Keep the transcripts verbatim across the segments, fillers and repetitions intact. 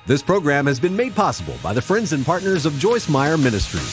This program has been made possible by the friends and partners of Joyce Meyer Ministries.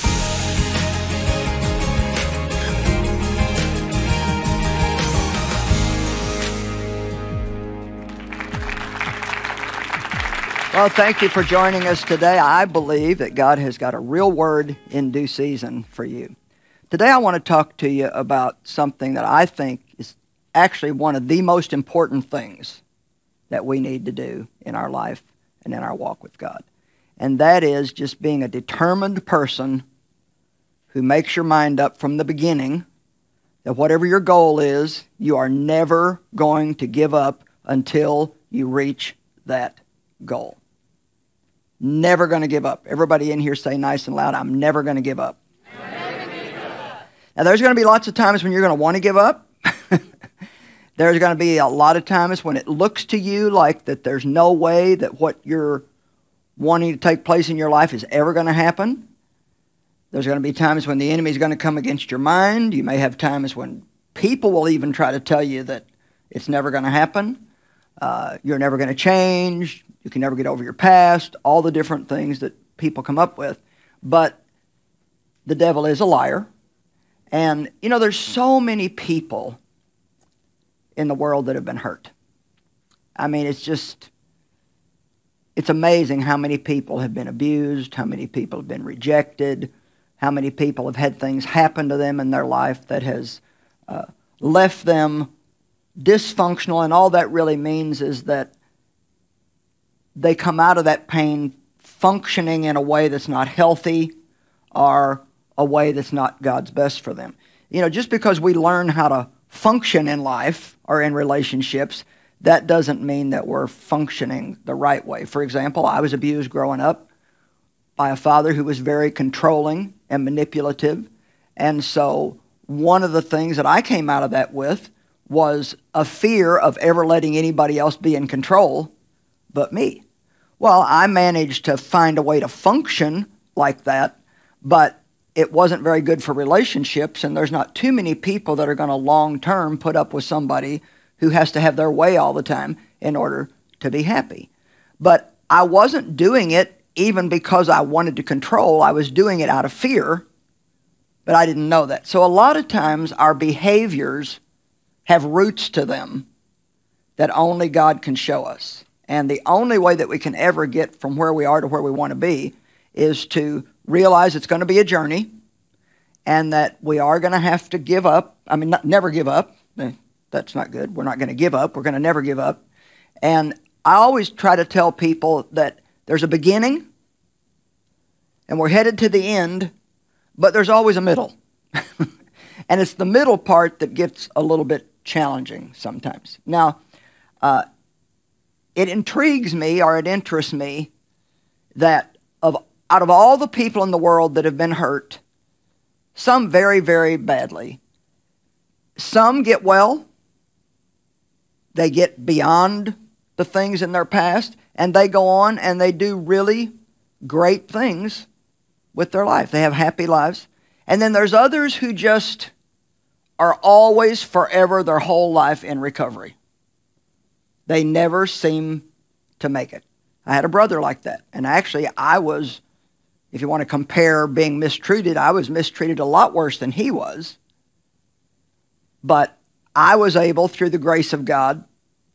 Well, thank you for joining us today. I believe that God has got a real word in due season for you. Today I want to talk to you about something that I think is actually one of the most important things that we need to do in our life and in our walk with God. And that is just being a determined person who makes your mind up from the beginning that whatever your goal is, you are never going to give up until you reach that goal. Never going to give up. Everybody in here say nice and loud, I'm never going to give up. Never give up. Now there's going to be lots of times when you're going to want to give up. There's going to be a lot of times when it looks to you like that there's no way that what you're wanting to take place in your life is ever going to happen. There's going to be times when the enemy is going to come against your mind. You may have times when people will even try to tell you that it's never going to happen. Uh, you're never going to change. You can never get over your past. All the different things that people come up with. But the devil is a liar. And, you know, there's so many people in the world that have been hurt. I mean, it's just, it's amazing how many people have been abused, how many people have been rejected, how many people have had things happen to them in their life that has uh, left them dysfunctional. And all that really means is that they come out of that pain functioning in a way that's not healthy or a way that's not God's best for them. You know, just because we learn how to function in life or in relationships, that doesn't mean that we're functioning the right way. For example, I was abused growing up by a father who was very controlling and manipulative. And so one of the things that I came out of that with was a fear of ever letting anybody else be in control but me. Well, I managed to find a way to function like that, but it wasn't very good for relationships, and there's not too many people that are going to long-term put up with somebody who has to have their way all the time in order to be happy. But I wasn't doing it even because I wanted to control. I was doing it out of fear, but I didn't know that. So a lot of times our behaviors have roots to them that only God can show us. And the only way that we can ever get from where we are to where we want to be is to realize it's going to be a journey and that we are going to have to give up. I mean, not, never give up. That's not good. We're not going to give up. We're going to never give up. And I always try to tell people that there's a beginning and we're headed to the end, but there's always a middle. And it's the middle part that gets a little bit challenging sometimes. Now, uh, it intrigues me or it interests me that of out of all the people in the world that have been hurt, some very, very badly, some get well, they get beyond the things in their past, and they go on and they do really great things with their life. They have happy lives. And then there's others who just are always, forever, their whole life in recovery. They never seem to make it. I had a brother like that. And actually, I was, if you want to compare being mistreated, I was mistreated a lot worse than he was. But I was able, through the grace of God,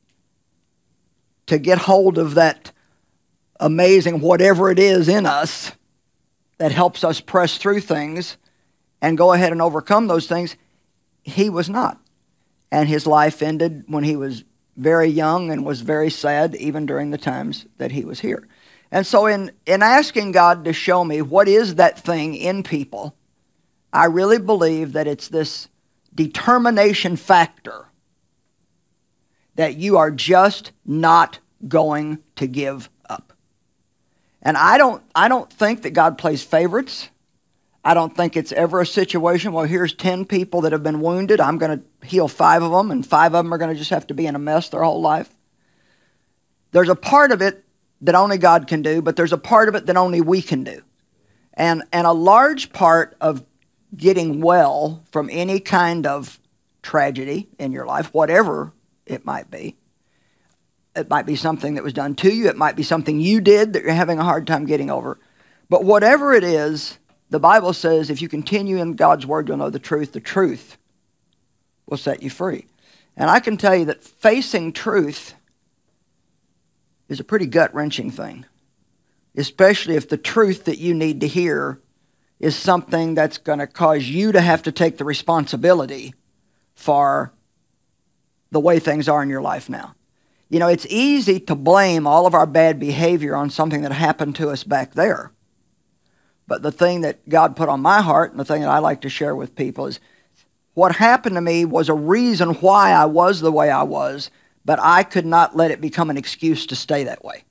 to get hold of that amazing whatever it is in us that helps us press through things and go ahead and overcome those things. He was not. And his life ended when he was very young and was very sad even during the times that he was here. And so in, in asking God to show me what is that thing in people, I really believe that it's this determination factor that you are just not going to give up. And I don't, I don't think that God plays favorites. I don't think it's ever a situation, well, here's ten people that have been wounded. I'm going to heal five of them, and five of them are going to just have to be in a mess their whole life. There's a part of it that only God can do, but there's a part of it that only we can do. And, and a large part of getting well from any kind of tragedy in your life, whatever it might be, It might be something that was done to you. It might be something you did that you're having a hard time getting over. But whatever it is, the Bible says if you continue in God's word, you'll know the truth. The truth will set you free. And I can tell you that facing truth is a pretty gut-wrenching thing, especially if the truth that you need to hear is something that's going to cause you to have to take the responsibility for the way things are in your life now. You know, it's easy to blame all of our bad behavior on something that happened to us back there. But the thing that God put on my heart, and the thing that I like to share with people, is what happened to me was a reason why I was the way I was, but I could not let it become an excuse to stay that way.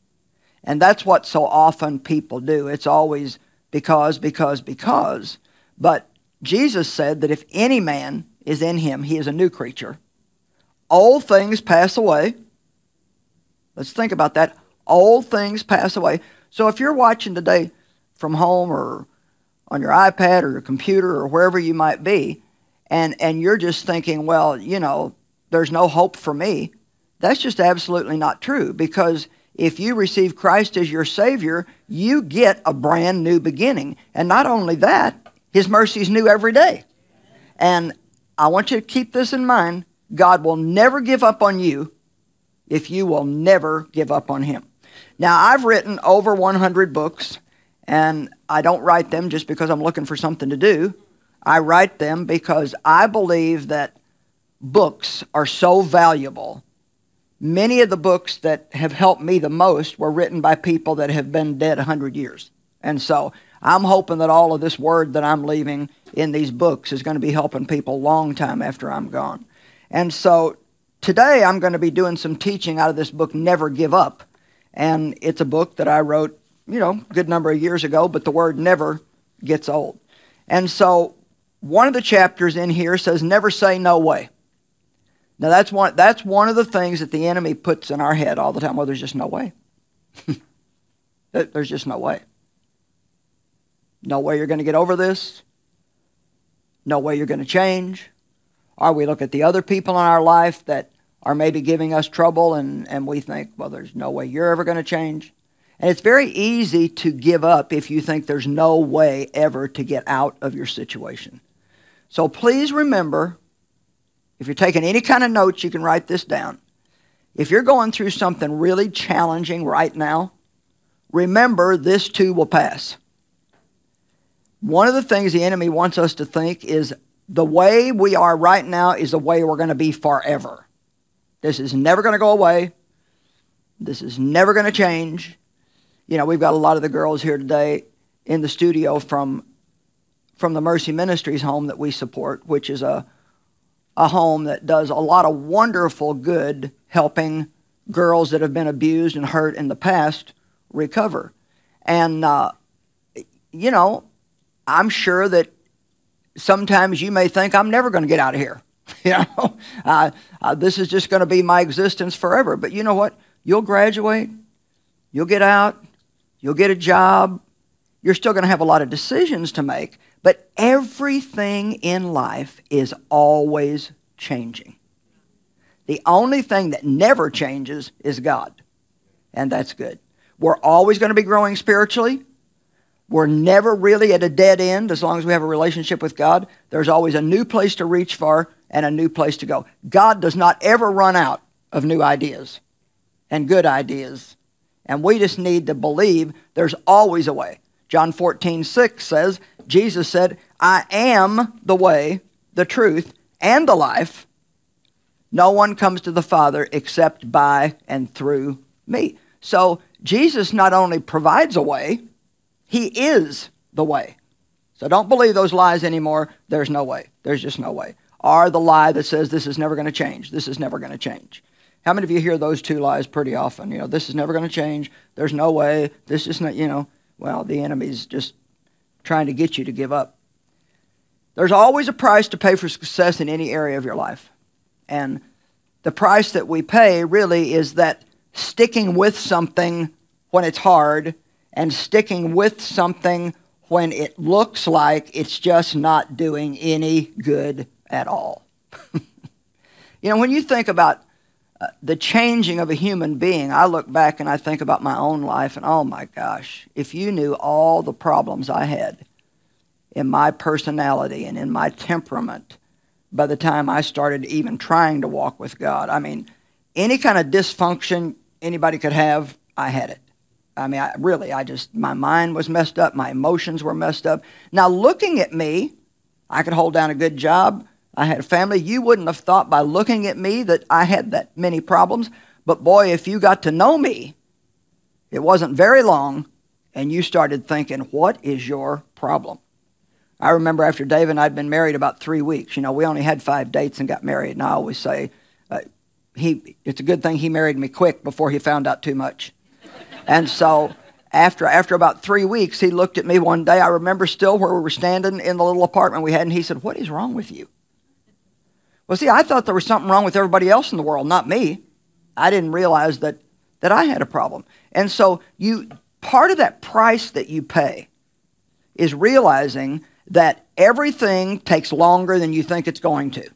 And that's what so often people do. It's always because, because, because. But Jesus said that if any man is in him, he is a new creature. Old things pass away. Let's think about that. Old things pass away. So if you're watching today from home or on your iPad or your computer or wherever you might be, and, and you're just thinking, well, you know, there's no hope for me, that's just absolutely not true. Because if you receive Christ as your Savior, you get a brand new beginning. And not only that, His mercy is new every day. And I want you to keep this in mind. God will never give up on you if you will never give up on Him. Now, I've written over one hundred books, and I don't write them just because I'm looking for something to do. I write them because I believe that books are so valuable. Many of the books that have helped me the most were written by people that have been dead one hundred years. And so I'm hoping that all of this word that I'm leaving in these books is going to be helping people a long time after I'm gone. And so today I'm going to be doing some teaching out of this book, Never Give Up. And it's a book that I wrote, you know, a good number of years ago, but the word never gets old. And so one of the chapters in here says, never say no way. Now that's one, that's one of the things that the enemy puts in our head all the time. Well, there's just no way. There's just no way. No way you're going to get over this. No way you're going to change. Or we look at the other people in our life that are maybe giving us trouble, and, and we think, well, there's no way you're ever going to change. And it's very easy to give up if you think there's no way ever to get out of your situation. So please remember, if you're taking any kind of notes, you can write this down. If you're going through something really challenging right now, remember this too will pass. One of the things the enemy wants us to think is the way we are right now is the way we're going to be forever. This is never going to go away. This is never going to change. You know, we've got a lot of the girls here today in the studio from, from the Mercy Ministries home that we support, which is a, a home that does a lot of wonderful good helping girls that have been abused and hurt in the past recover. And, uh, you know, I'm sure that sometimes you may think, I'm never going to get out of here. You know, uh, uh, this is just going to be my existence forever. But you know what? You'll graduate. You'll get out. You'll get a job. You're still going to have a lot of decisions to make. But everything in life is always changing. The only thing that never changes is God. And that's good. We're always going to be growing spiritually. We're never really at a dead end as long as we have a relationship with God. There's always a new place to reach for and a new place to go. God does not ever run out of new ideas and good ideas. And we just need to believe there's always a way. John fourteen six says, Jesus said, I am the way, the truth, and the life. No one comes to the Father except by and through me. So Jesus not only provides a way, He is the way. So don't believe those lies anymore. There's no way. There's just no way. Or the lie that says this is never going to change. This is never going to change. How many of you hear those two lies pretty often? You know, this is never going to change. There's no way. This is not, you know, well, the enemy's just trying to get you to give up. There's always a price to pay for success in any area of your life. And the price that we pay really is that sticking with something when it's hard and sticking with something when it looks like it's just not doing any good at all. You know, when you think about uh, the changing of a human being. I look back and I think about my own life, and oh my gosh, if you knew all the problems I had in my personality and in my temperament by the time I started even trying to walk with God. I mean, any kind of dysfunction anybody could have, I had it. I mean, I, really, I just, my mind was messed up. My emotions were messed up. Now, looking at me, I could hold down a good job. I had a family. You wouldn't have thought by looking at me that I had that many problems. But boy, if you got to know me, it wasn't very long, and you started thinking, what is your problem? I remember after Dave and I had been married about three weeks, you know, we only had five dates and got married. And I always say, uh, he, it's a good thing he married me quick before he found out too much. And so after, after about three weeks, he looked at me one day. I remember still where we were standing in the little apartment we had, and he said, what is wrong with you? Well, see, I thought there was something wrong with everybody else in the world, not me. I didn't realize that, that I had a problem. And so you, part of that price that you pay is realizing that everything takes longer than you think it's going to.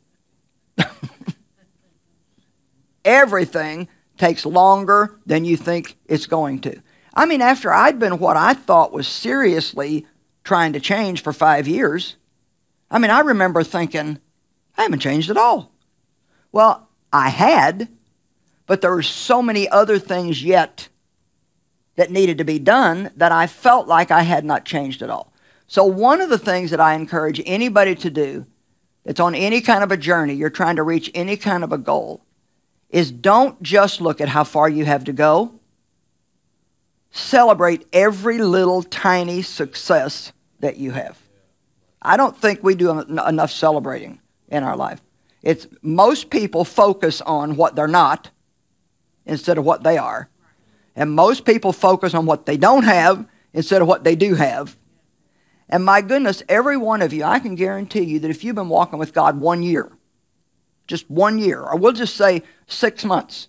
Everything takes longer than you think it's going to. I mean, after I'd been what I thought was seriously trying to change for five years, I mean, I remember thinking, I haven't changed at all. Well, I had, but there were so many other things yet that needed to be done that I felt like I had not changed at all. So one of the things that I encourage anybody to do that's on any kind of a journey, you're trying to reach any kind of a goal, is don't just look at how far you have to go. Celebrate every little tiny success that you have. I don't think we do enough celebrating in our life. It's most people focus on what they're not instead of what they are. And most people focus on what they don't have instead of what they do have. And my goodness, every one of you, I can guarantee you that if you've been walking with God one year, just one year, or we'll just say six months,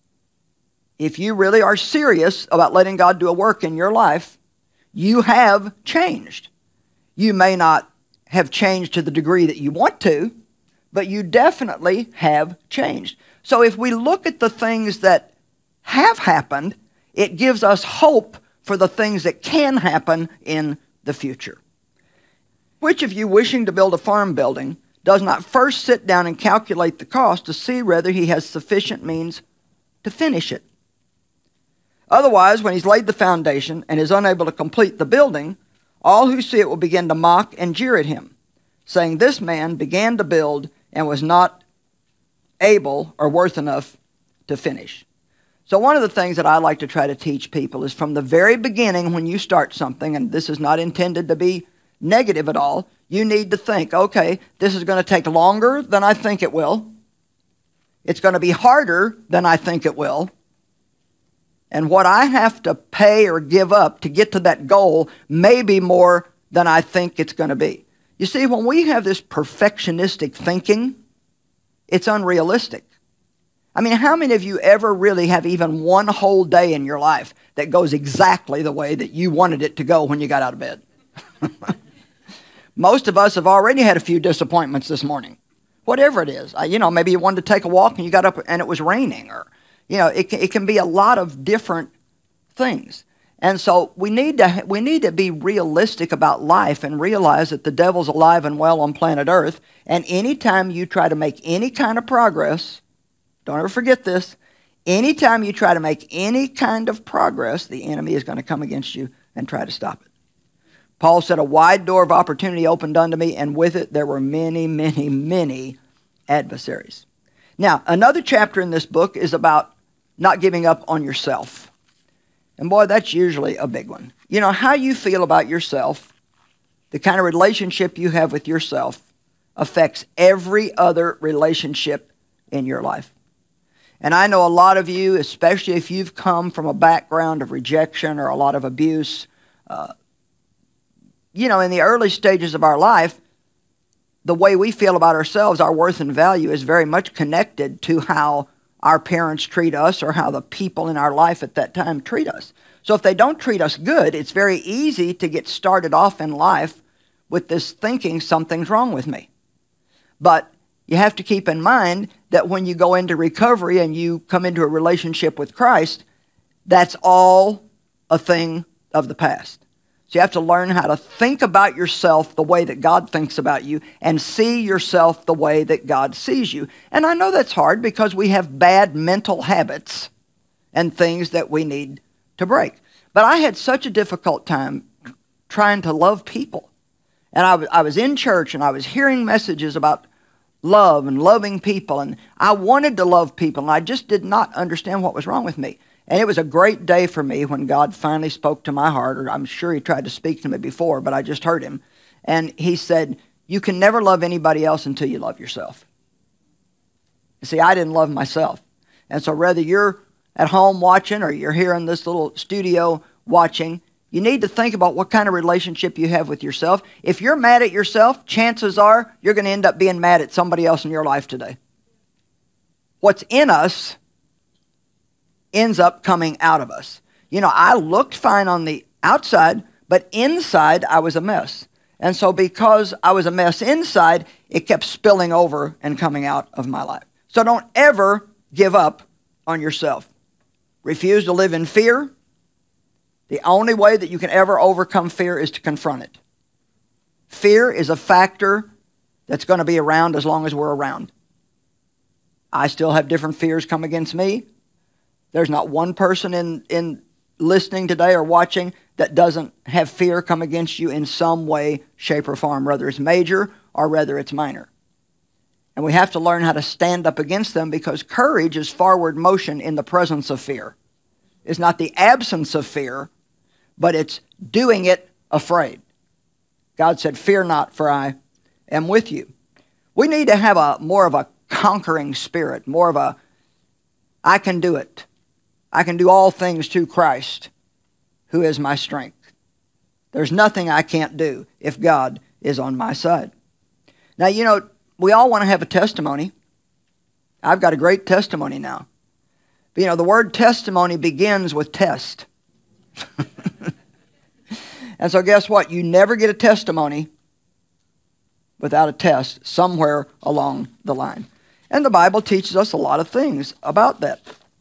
if you really are serious about letting God do a work in your life, you have changed. You may not have changed to the degree that you want to, but you definitely have changed. So if we look at the things that have happened, it gives us hope for the things that can happen in the future. Which of you wishing to build a farm building does not first sit down and calculate the cost to see whether he has sufficient means to finish it? Otherwise, when he's laid the foundation and is unable to complete the building, all who see it will begin to mock and jeer at him, saying, this man began to build and was not able or worth enough to finish. So one of the things that I like to try to teach people is from the very beginning when you start something, and this is not intended to be negative at all, you need to think, okay, this is going to take longer than I think it will. It's going to be harder than I think it will. And what I have to pay or give up to get to that goal may be more than I think it's going to be. You see, when we have this perfectionistic thinking, it's unrealistic. I mean, how many of you ever really have even one whole day in your life that goes exactly the way that you wanted it to go when you got out of bed? Most of us have already had a few disappointments this morning. Whatever it is. You know, maybe you wanted to take a walk and you got up and it was raining. Or, you know, it, it can be a lot of different things. And so we need to we need to be realistic about life and realize that the devil's alive and well on planet Earth. And anytime you try to make any kind of progress, don't ever forget this, anytime you try to make any kind of progress, the enemy is going to come against you and try to stop it. Paul said, a wide door of opportunity opened unto me, and with it there were many, many, many adversaries. Now, another chapter in this book is about not giving up on yourself. And boy, that's usually a big one. You know, how you feel about yourself, the kind of relationship you have with yourself, affects every other relationship in your life. And I know a lot of you, especially if you've come from a background of rejection or a lot of abuse, uh, you know, in the early stages of our life, the way we feel about ourselves, our worth and value, is very much connected to how our parents treat us or how the people in our life at that time treat us. So if they don't treat us good, it's very easy to get started off in life with this thinking something's wrong with me. But you have to keep in mind that when you go into recovery and you come into a relationship with Christ, that's all a thing of the past. So you have to learn how to think about yourself the way that God thinks about you and see yourself the way that God sees you. And I know that's hard because we have bad mental habits and things that we need to break. But I had such a difficult time trying to love people. And I was, I was in church and I was hearing messages about love and loving people. And I wanted to love people and I just did not understand what was wrong with me. And it was a great day for me when God finally spoke to my heart, or I'm sure he tried to speak to me before, but I just heard him. And he said, you can never love anybody else until you love yourself. You see, I didn't love myself. And so whether you're at home watching or you're here in this little studio watching, you need to think about what kind of relationship you have with yourself. If you're mad at yourself, chances are you're going to end up being mad at somebody else in your life today. What's in us ends up coming out of us. You know, I looked fine on the outside, but inside I was a mess. And so because I was a mess inside, it kept spilling over and coming out of my life. So don't ever give up on yourself. Refuse to live in fear. The only way that you can ever overcome fear is to confront it. Fear is a factor that's going to be around as long as we're around. I still have different fears come against me. There's not one person in, in listening today or watching that doesn't have fear come against you in some way, shape, or form, whether it's major or whether it's minor. And we have to learn how to stand up against them because courage is forward motion in the presence of fear. It's not the absence of fear, but it's doing it afraid. God said, fear not, for I am with you. We need to have a more of a conquering spirit, more of a, I can do it. I can do all things through Christ, who is my strength. There's nothing I can't do if God is on my side. Now, you know, we all want to have a testimony. I've got a great testimony now. But, you know, the word testimony begins with test. And so guess what? You never get a testimony without a test somewhere along the line. And the Bible teaches us a lot of things about that.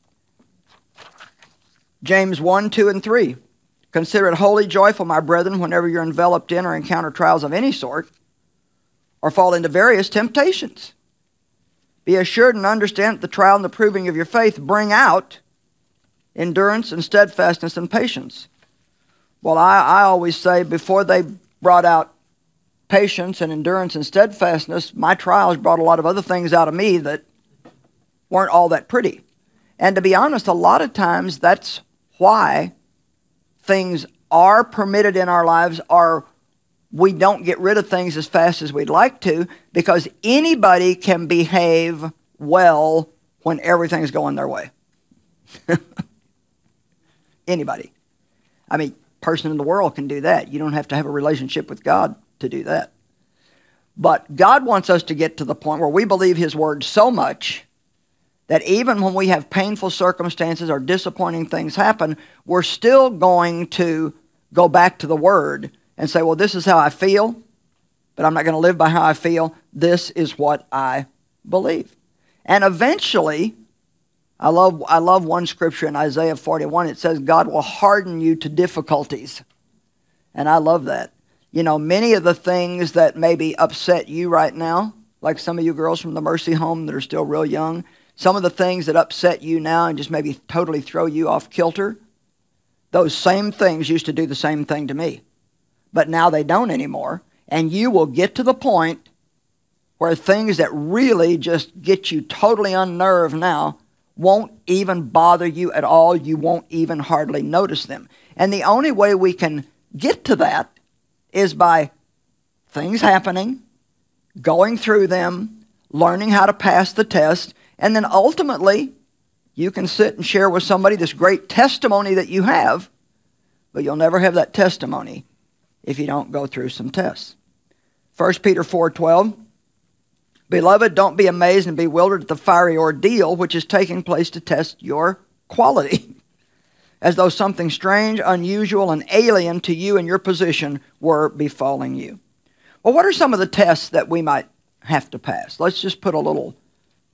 James one, two, and three. Consider it wholly joyful, my brethren, whenever you're enveloped in or encounter trials of any sort, or fall into various temptations. Be assured and understand that the trial and the proving of your faith bring out endurance and steadfastness and patience. Well, I, I always say before they brought out patience and endurance and steadfastness, my trials brought a lot of other things out of me that weren't all that pretty. And to be honest, a lot of times that's why things are permitted in our lives, or we don't get rid of things as fast as we'd like to, because anybody can behave well when everything's going their way. Anybody. I mean, person in the world can do that. You don't have to have a relationship with God to do that. But God wants us to get to the point where we believe His Word so much that even when we have painful circumstances or disappointing things happen, we're still going to go back to the Word and say, well, this is how I feel, but I'm not going to live by how I feel. This is what I believe. And eventually, I love, I love one scripture in Isaiah forty-one. It says, God will harden you to difficulties. And I love that. You know, many of the things that maybe upset you right now, like some of you girls from the Mercy Home that are still real young, some of the things that upset you now and just maybe totally throw you off kilter, those same things used to do the same thing to me. But now they don't anymore. And you will get to the point where things that really just get you totally unnerved now won't even bother you at all. You won't even hardly notice them. And the only way we can get to that is by things happening, going through them, learning how to pass the test, and then ultimately you can sit and share with somebody this great testimony that you have, but you'll never have that testimony if you don't go through some tests. First Peter four twelve, Beloved, don't be amazed and bewildered at the fiery ordeal which is taking place to test your quality, as though something strange, unusual, and alien to you and your position were befalling you. Well, what are some of the tests that we might have to pass? Let's just put a little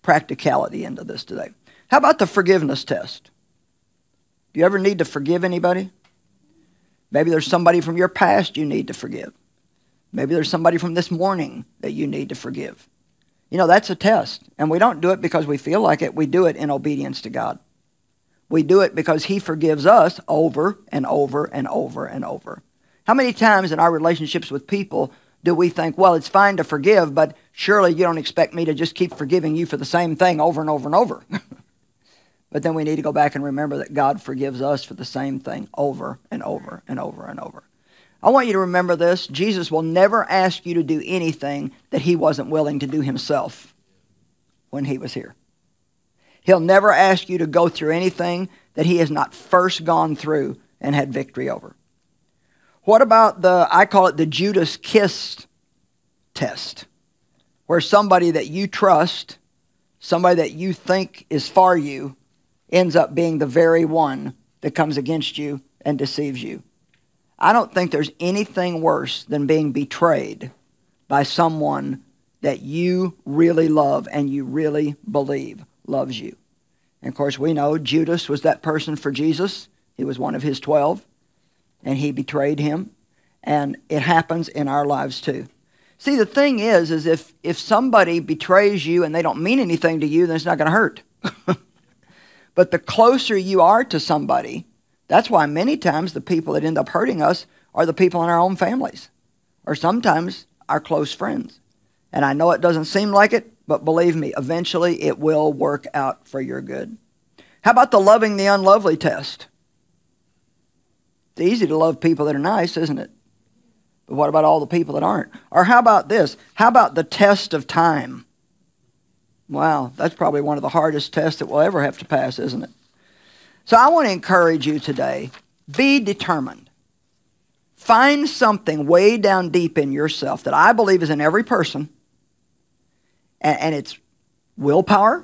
practicality into this today. How about the forgiveness test? Do you ever need to forgive anybody? Maybe there's somebody from your past you need to forgive. Maybe there's somebody from this morning that you need to forgive. You know, that's a test. And we don't do it because we feel like it. We do it in obedience to God. We do it because He forgives us over and over and over and over. How many times in our relationships with people do we think, well, it's fine to forgive, but surely you don't expect me to just keep forgiving you for the same thing over and over and over. But then we need to go back and remember that God forgives us for the same thing over and over and over and over. I want you to remember this. Jesus will never ask you to do anything that He wasn't willing to do Himself when He was here. He'll never ask you to go through anything that He has not first gone through and had victory over. What about the, I call it the Judas kiss test, where somebody that you trust, somebody that you think is for you, ends up being the very one that comes against you and deceives you. I don't think there's anything worse than being betrayed by someone that you really love and you really believe loves you. And of course we know Judas was that person for Jesus. He was one of His twelve, and he betrayed Him. And it happens in our lives too. See, the thing is, is if, if somebody betrays you and they don't mean anything to you, then it's not going to hurt. But the closer you are to somebody, that's why many times the people that end up hurting us are the people in our own families, or sometimes our close friends. And I know it doesn't seem like it, but believe me, eventually it will work out for your good. How about the loving the unlovely test? It's easy to love people that are nice, isn't it? But what about all the people that aren't? Or how about this? How about the test of time? Wow, that's probably one of the hardest tests that we'll ever have to pass, isn't it? So I want to encourage you today, be determined. Find something way down deep in yourself that I believe is in every person, and, and it's willpower.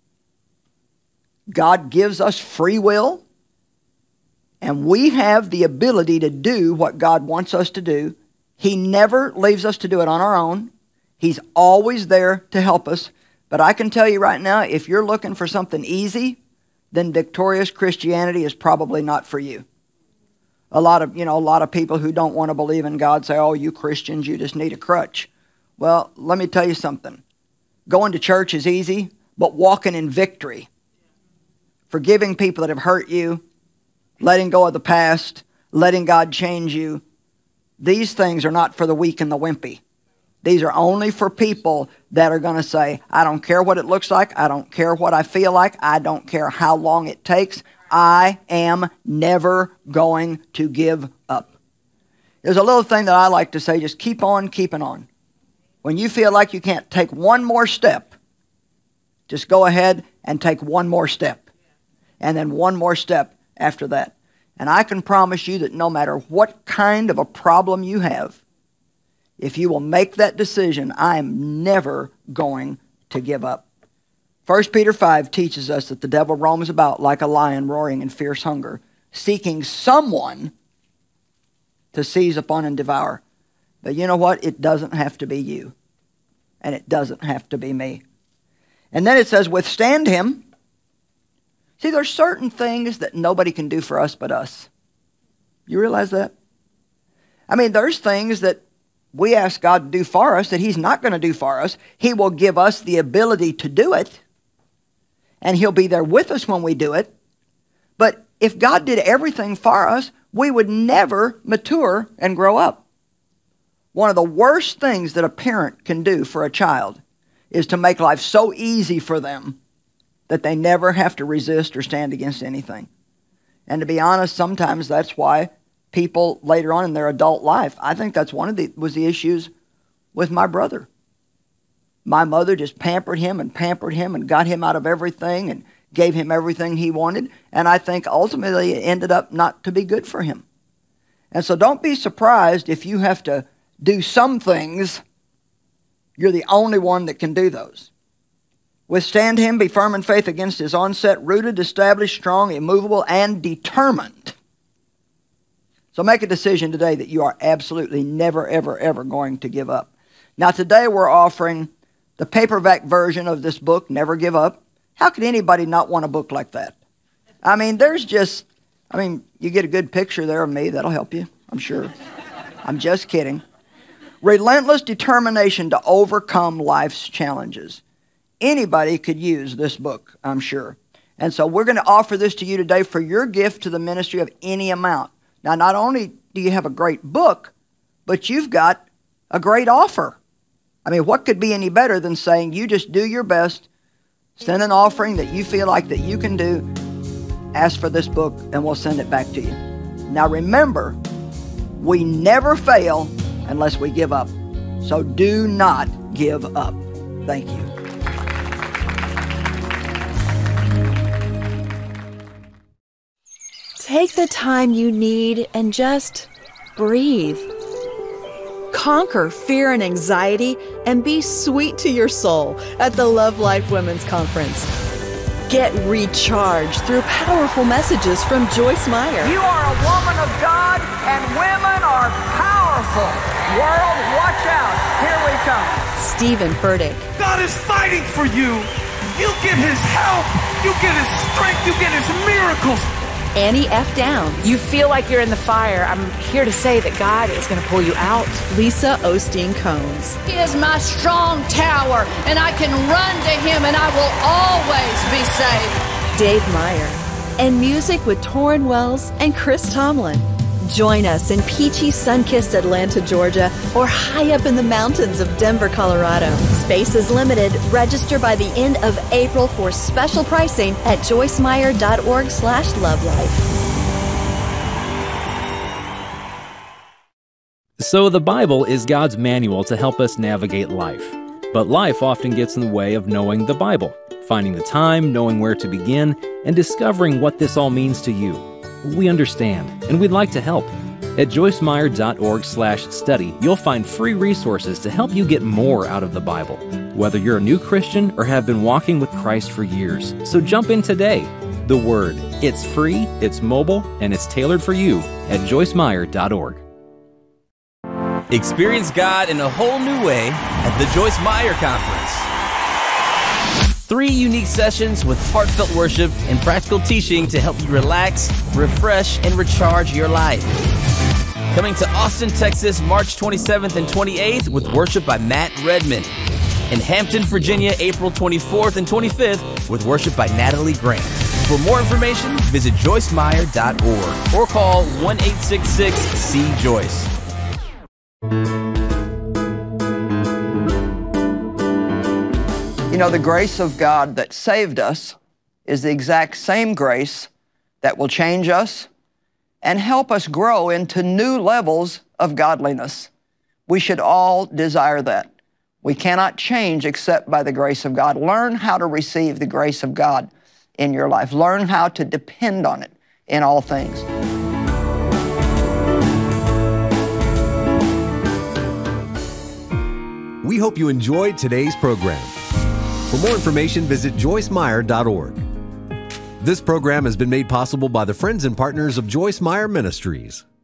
God gives us free will, and we have the ability to do what God wants us to do. He never leaves us to do it on our own. He's always there to help us. But I can tell you right now, if you're looking for something easy, then victorious Christianity is probably not for you. A lot of, you know, a lot of people who don't want to believe in God say, oh, you Christians, you just need a crutch. Well, let me tell you something. Going to church is easy, but walking in victory, forgiving people that have hurt you, letting go of the past, letting God change you, these things are not for the weak and the wimpy. These are only for people that are going to say, I don't care what it looks like. I don't care what I feel like. I don't care how long it takes. I am never going to give up. There's a little thing that I like to say, just keep on keeping on. When you feel like you can't take one more step, just go ahead and take one more step. And then one more step after that. And I can promise you that no matter what kind of a problem you have, if you will make that decision, I am never going to give up. First Peter five teaches us that the devil roams about like a lion roaring in fierce hunger, seeking someone to seize upon and devour. But you know what? It doesn't have to be you. And it doesn't have to be me. And then it says, withstand him. See, there's certain things that nobody can do for us but us. You realize that? I mean, there's things that we ask God to do for us that He's not going to do for us. He will give us the ability to do it. And He'll be there with us when we do it. But if God did everything for us, we would never mature and grow up. One of the worst things that a parent can do for a child is to make life so easy for them that they never have to resist or stand against anything. And to be honest, sometimes that's why people later on in their adult life, I think that's one of the was the issues with my brother. My mother just pampered him and pampered him and got him out of everything and gave him everything he wanted. And I think ultimately it ended up not to be good for him. And so don't be surprised if you have to do some things. You're the only one that can do those. Withstand him, be firm in faith against his onset, rooted, established, strong, immovable, and determined. So make a decision today that you are absolutely never, ever, ever going to give up. Now today we're offering The paperback version of this book, Never Give Up. How could anybody not want a book like that? I mean, there's just, I mean, you get a good picture there of me. That'll help you, I'm sure. I'm just kidding. Relentless determination to overcome life's challenges. Anybody could use this book, I'm sure. And so we're going to offer this to you today for your gift to the ministry of any amount. Now, not only do you have a great book, but you've got a great offer. I mean, what could be any better than saying you just do your best, send an offering that you feel like that you can do, ask for this book, and we'll send it back to you. Now remember, we never fail unless we give up. So do not give up. Thank you. Take the time you need and just breathe. Conquer fear and anxiety and be sweet to your soul at the Love Life Women's Conference. Get recharged through powerful messages from Joyce Meyer. You are a woman of God, and women are powerful. World, watch out. Here we come. Stephen Furtick. God is fighting for you. You get his help. You get his strength. You get his miracles. Annie F. Downs. You feel like you're in the fire. I'm here to say that God is going to pull you out. Lisa Osteen Combs. He is my strong tower, and I can run to him, and I will always be safe. Dave Meyer. And music with Torrin Wells and Chris Tomlin. Join us in peachy, sun-kissed Atlanta, Georgia, or high up in the mountains of Denver, Colorado. Space is limited. Register by the end of April for special pricing at joycemeyer.org slash lovelife. So the Bible is God's manual to help us navigate life. But life often gets in the way of knowing the Bible, finding the time, knowing where to begin, and discovering what this all means to you. We understand, and we'd like to help. At joycemeyer.org slash study, you'll find free resources to help you get more out of the Bible, whether you're a new Christian or have been walking with Christ for years. So jump in today. The Word. It's free, it's mobile, and it's tailored for you at joycemeyer dot org. Experience God in a whole new way at the Joyce Meyer Conference. Three unique sessions with heartfelt worship and practical teaching to help you relax, refresh, and recharge your life. Coming to Austin, Texas, March twenty-seventh and twenty-eighth with worship by Matt Redman. In Hampton, Virginia, April twenty-fourth and twenty-fifth with worship by Natalie Grant. For more information, visit joyce meyer dot org or call one eight six six C Joyce. You know, the grace of God that saved us is the exact same grace that will change us and help us grow into new levels of godliness. We should all desire that. We cannot change except by the grace of God. Learn how to receive the grace of God in your life. Learn how to depend on it in all things. We hope you enjoyed today's program. For more information, visit joyce meyer dot org. This program has been made possible by the friends and partners of Joyce Meyer Ministries.